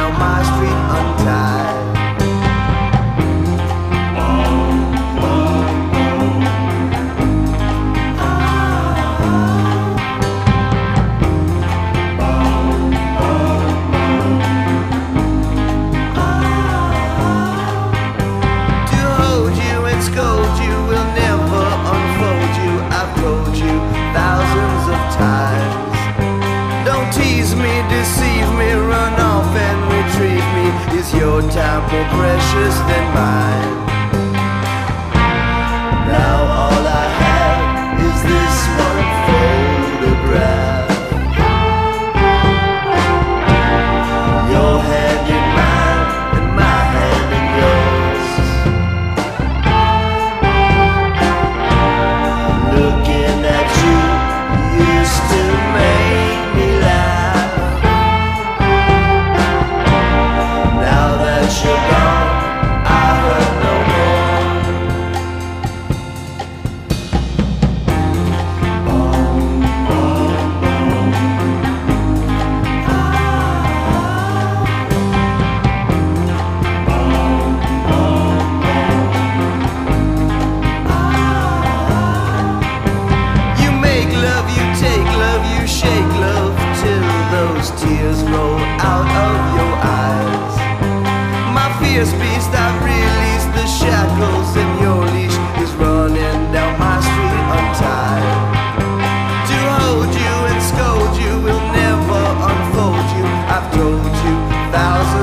down my street untied. Deceive me, run off and retrieve me. Is your time more precious than mine? Now all I have is this one photograph. Your hand in mine and my hand in yours. Looking at you used to make me laugh. You're gone, I heard no more. You make love, you take love, you shake love till those tears roll out of your eyes. Fierce beast, I've released the shackles and your leash is running down my street untied. To hold you and scold you will never unfold you. I've told you thousands